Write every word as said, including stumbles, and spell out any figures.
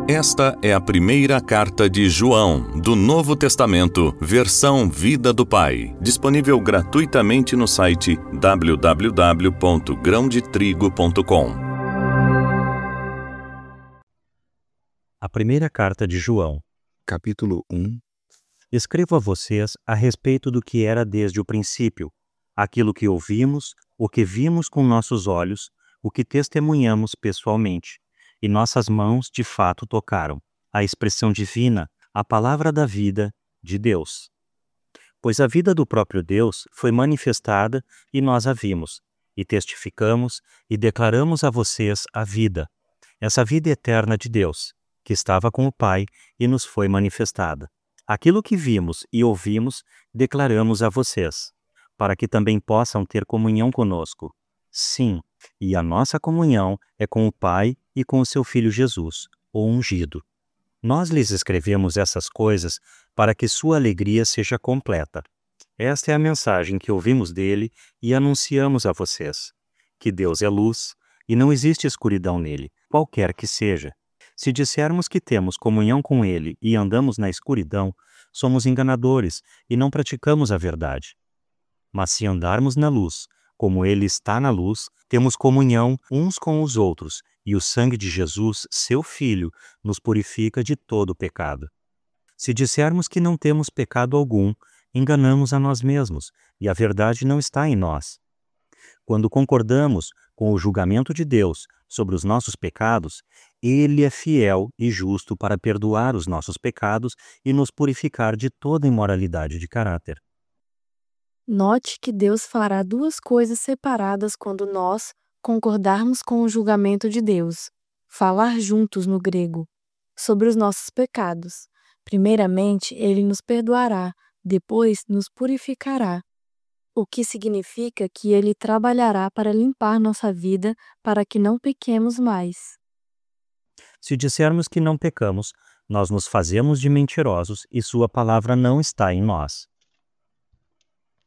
Esta é a primeira carta de João, do Novo Testamento, versão Vida do Pai, disponível gratuitamente no site w w w ponto grão de trigo ponto com. A primeira carta de João. Capítulo um. Escrevo a vocês a respeito do que era desde o princípio, aquilo que ouvimos, o que vimos com nossos olhos, o que testemunhamos pessoalmente, e nossas mãos de fato tocaram, a expressão divina, a palavra da vida de Deus. Pois a vida do próprio Deus foi manifestada e nós a vimos, e testificamos e declaramos a vocês a vida, essa vida eterna de Deus, que estava com o Pai e nos foi manifestada. Aquilo que vimos e ouvimos, declaramos a vocês, para que também possam ter comunhão conosco. Sim, e a nossa comunhão é com o Pai e com o seu Filho Jesus, o ungido. Nós lhes escrevemos essas coisas para que sua alegria seja completa. Esta é a mensagem que ouvimos dele e anunciamos a vocês, que Deus é luz e não existe escuridão nele, qualquer que seja. Se dissermos que temos comunhão com ele e andamos na escuridão, somos enganadores e não praticamos a verdade. Mas se andarmos na luz, como ele está na luz, temos comunhão uns com os outros, e o sangue de Jesus, seu Filho, nos purifica de todo pecado. Se dissermos que não temos pecado algum, enganamos a nós mesmos, e a verdade não está em nós. Quando concordamos com o julgamento de Deus sobre os nossos pecados, ele é fiel e justo para perdoar os nossos pecados e nos purificar de toda imoralidade de caráter. Note que Deus fará duas coisas separadas quando nós concordarmos com o julgamento de Deus. Falar juntos no grego, sobre os nossos pecados. Primeiramente, ele nos perdoará, depois nos purificará. O que significa que ele trabalhará para limpar nossa vida para que não pequemos mais. Se dissermos que não pecamos, nós nos fazemos de mentirosos e sua palavra não está em nós.